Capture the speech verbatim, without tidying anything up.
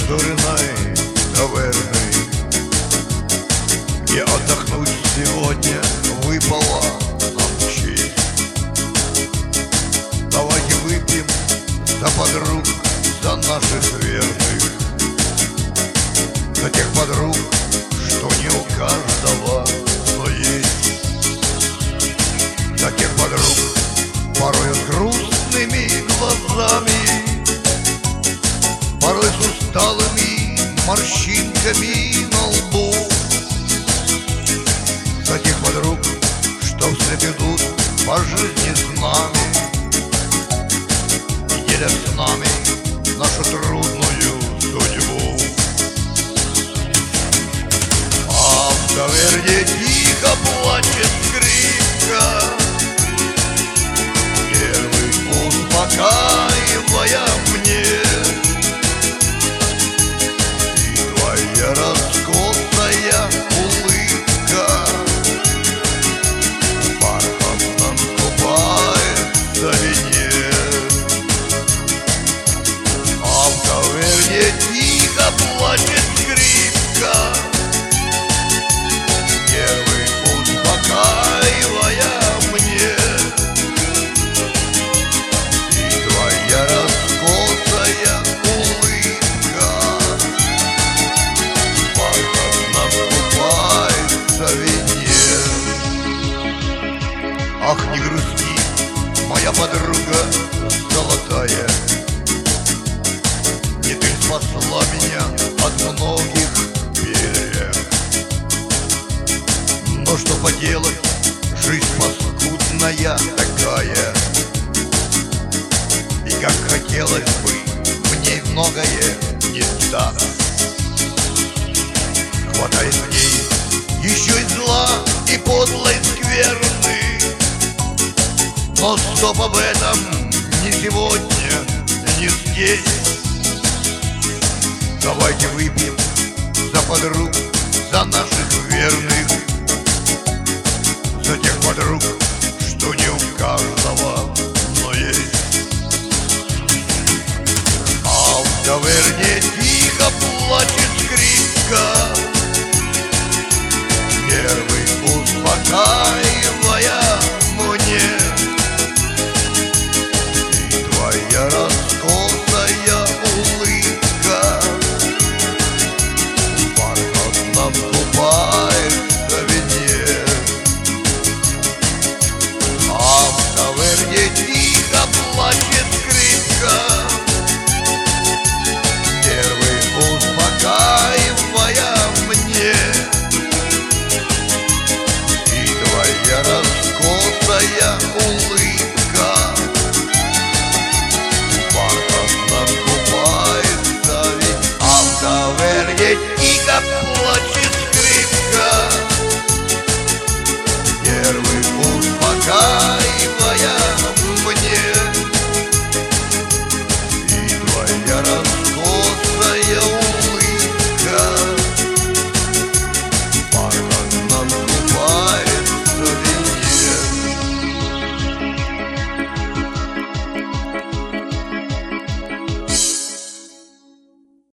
зоряной таверны, где отдохнуть сегодня выпала нам честь. Давайте выпьем за подруг, за наших верных, за тех подруг, что не у каждого, но есть. За тех подруг, порой с грустными глазами, порой с усталыми морщинками на лбу. За тех подруг, что вслед идут по жизни с нами и делят с нами нашу трудную судьбу. А в таверне тихо плачет скрипка, нервы успокаивая мне. И твоя раскосая улыбка бархатно купается в вине. А в таверне тихо плачет скрипка, нервы успокаивая мне. И твоя раскосая улыбка бархатно купается в вине. Ах, не грусти, моя подруга золотая, не ты спасла меня от многих перьев. Но что поделать, жизнь паскудная такая, и как хотелось бы в ней многое не так. Хватает в ней еще и зла, и подлой скверны, но стоп, об этом не сегодня, не здесь. Давайте выпьем за подруг, за наших верных, за тех подруг, что не у каждого, но есть. А в таверне